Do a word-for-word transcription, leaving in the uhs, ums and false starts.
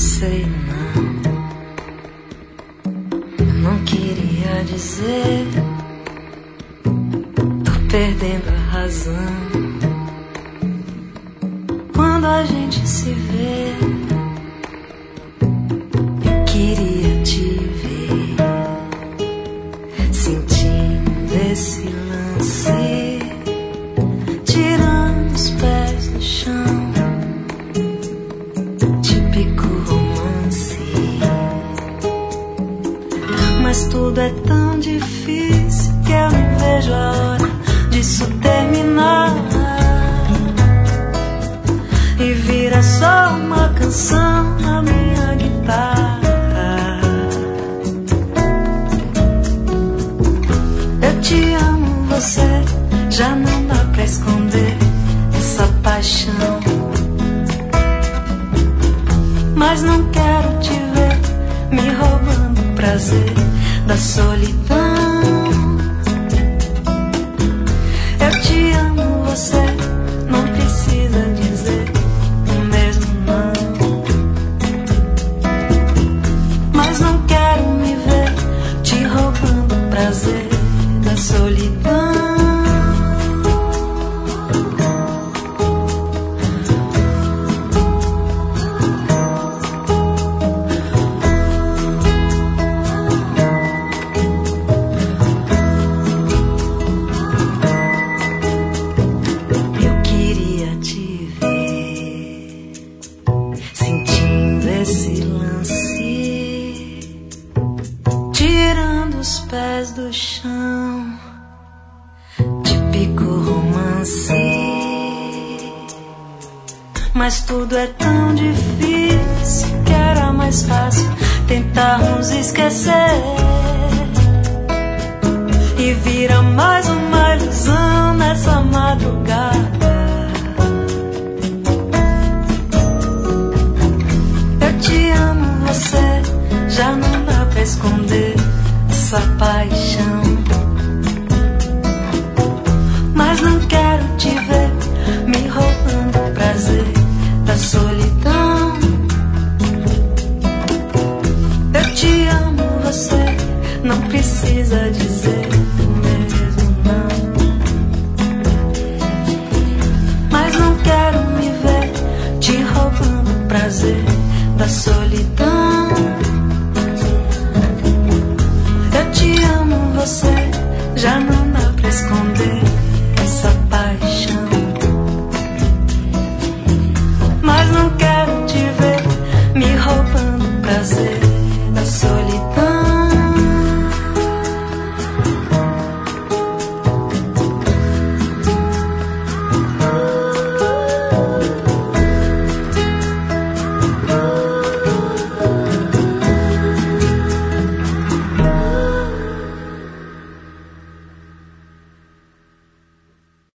sei não. Não queria dizer, tô perdendo a razão. Quando a gente se vê, eu queria te ver, sentindo esse lance, tirando os pés do chão. Típico romance, mas tudo é tão difícil que eu nem vejo a hora disso terminar e vira só uma canção na minha guitarra. Eu te amo, você, já não dá pra esconder essa paixão. Mas não quero te ver me roubando o prazer da solidão. Eu te amo, você não precisa dizer o mesmo não. Mas não quero me ver te roubando o prazer da solidão. Do chão, típico romance, mas tudo é tão difícil que era mais fácil tentarmos esquecer e vira mais uma ilusão nessa madrugada. Eu te amo, você, já não dá pra esconder essa paixão. Mas não quero te ver me roubando o prazer da solidão. Eu te amo, você não precisa dizer o mesmo não. Mas não quero me ver te roubando o prazer da solidão.